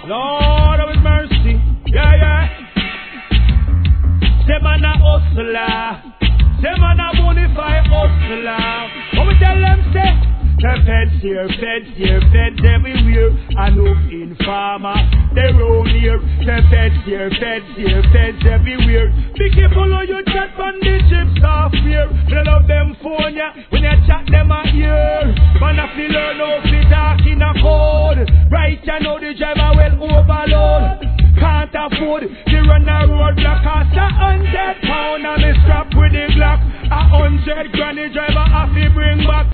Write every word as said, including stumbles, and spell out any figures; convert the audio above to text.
Lord of His mercy. Yeah, yeah. Say man a hustler. Say man a bonafide hustler. What we tell them say? The feds here, feds here, feds everywhere. I know informer, they roll here. The feds here, feds here, feds everywhere. Be careful how you chat on the chip software. They love them phone ya, when you chat them a ear. Man have to learn how to talk in a code. Right you know the driver will overload. Can't afford to run a road block or